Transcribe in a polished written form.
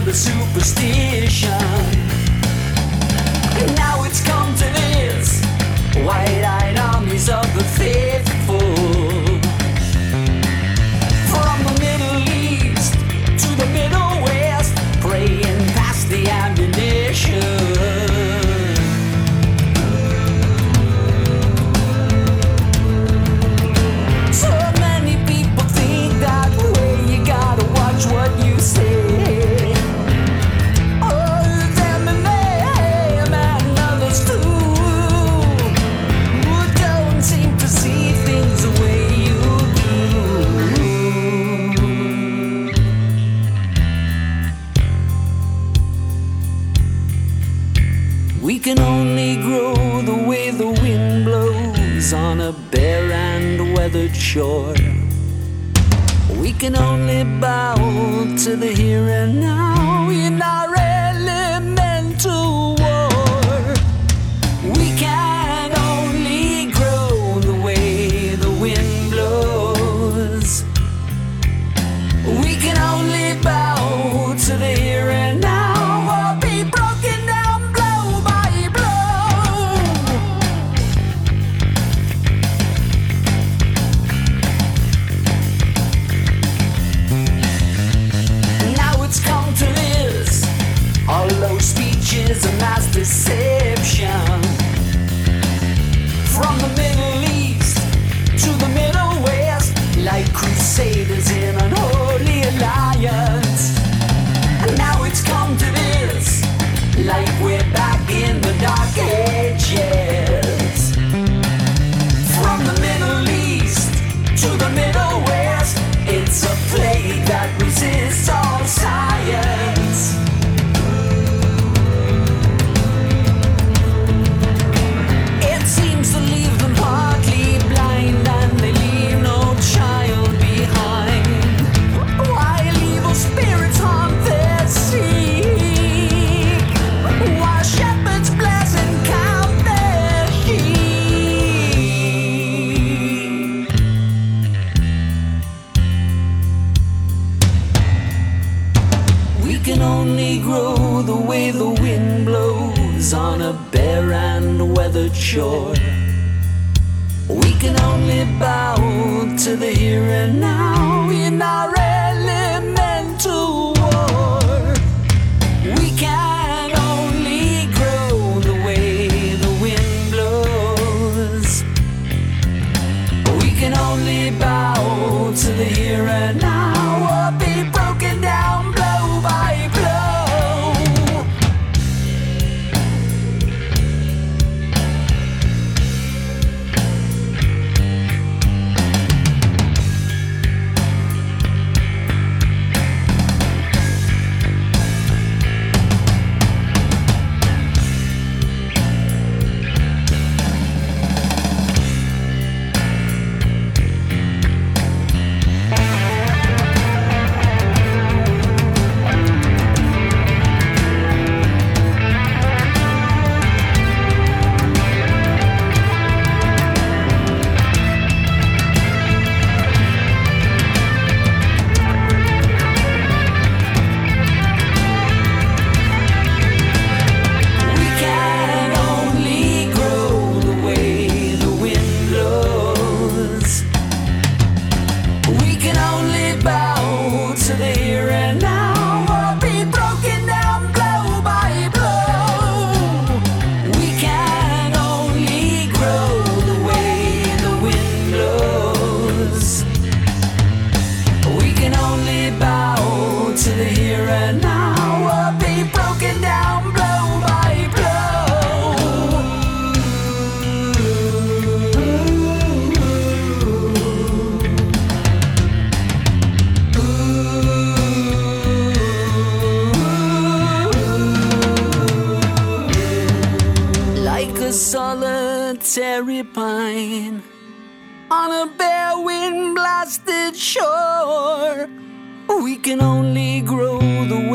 another superstition. Now it's come to this, wide-eyed armies of the faithful. From the Middle East to the Middle West, praying past the ammunition. So many people think that way, you gotta watch what you say. Oh, them and them and others too, who don't seem to see things the way you do. We can only grow the way the wind blows on a bare and weathered shore. We can only bow to the here and now in our elemental war. We can only grow the way the wind blows. We can only bow to the here and now, or be broken down blow by blow. Now it's come to this, all those speeches and mass deception. From the Middle East to the Middle West, like crusaders in an holy alliance. And now it's come to this, like we're back in the dark ages. From the Middle East to the Middle West, it's a plague that resists all science. It seems to leave them partly blind, and they leave no child behind, while evil spirits haunt their sheep, while shepherds bless and count their sheep. We can only grow the way the wind blows on a bare and weathered shore. We can only bow to the here and now in our elemental war. We can only grow the way the wind blows. We can only bow to the here and now, or be broken down blow by blow. We can only grow the way the wind blows. We can only bow to the here and now, or be broken down blow by blow. We can only grow the way the wind blows. We can only bow to the here and now, or be broken down blow by blow. Like a solitary pine on a bare wind blasted shore, we can only grow the